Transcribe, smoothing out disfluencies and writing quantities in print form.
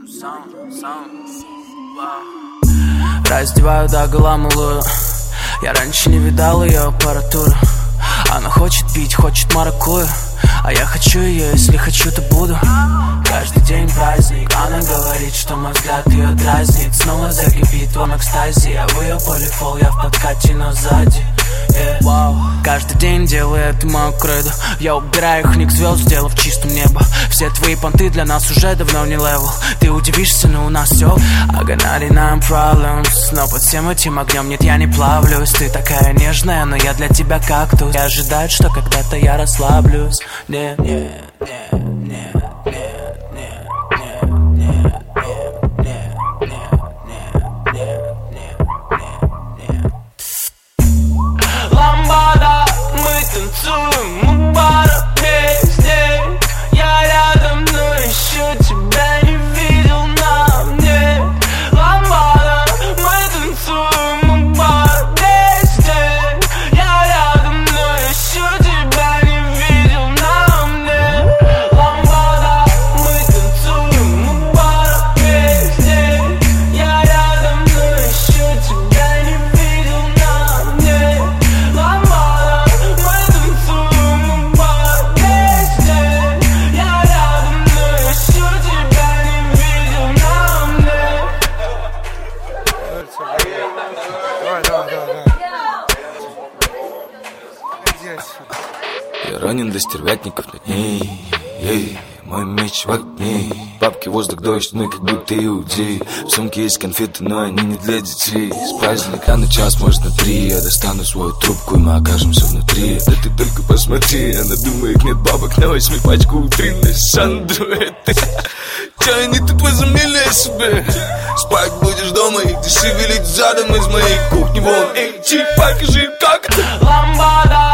Раздеваю догола малую. Я раньше не видал ее аппаратуру. Она хочет пить, хочет маракую, а я хочу ее, если хочу, то буду. Каждый день праздник. Она говорит, что мой взгляд ее дразнит. Снова закипит в экстазе. Я в ее полифол, я в подкате, но сзади. Каждый день делаю это мою кредо. Я убираю их ник звезд, сделав чистым небо. Все твои понты для нас уже давно не левел. Ты удивишься, но у нас все I got 99 problems. Но под всем этим огнем нет, я не плавлюсь. Ты такая нежная, но я для тебя кактус. И ожидать, что когда-то я расслаблюсь. Нет, нет, нет, нет. Ламбада, мы танцуем у бара везде. Я рядом, но еще тебя не видел на мне. Ламбада, мы танцуем у бара везде. Я рядом, но еще тебя не видел на мне. Ламбада, мы танцуем у бара везде. Я рядом, но еще тебя не видел на мне. Я ранен до стервятников над ней. Ей, мой меч в огне. Бабки, воздух, дождь, мы как будто иудеи. В сумке есть конфеты, но они не для детей. С праздника на час, может на 3. Я достану свою трубку, и мы окажемся внутри. Да ты только посмотри, она думает, нет бабок на 8 пачку утренней Сандру. Это чё они тут возомнили о себе? Спать будешь дома, и ты шевелить задом из моей кухни. Вон, эй, чип, покажи, как это. Ламбада.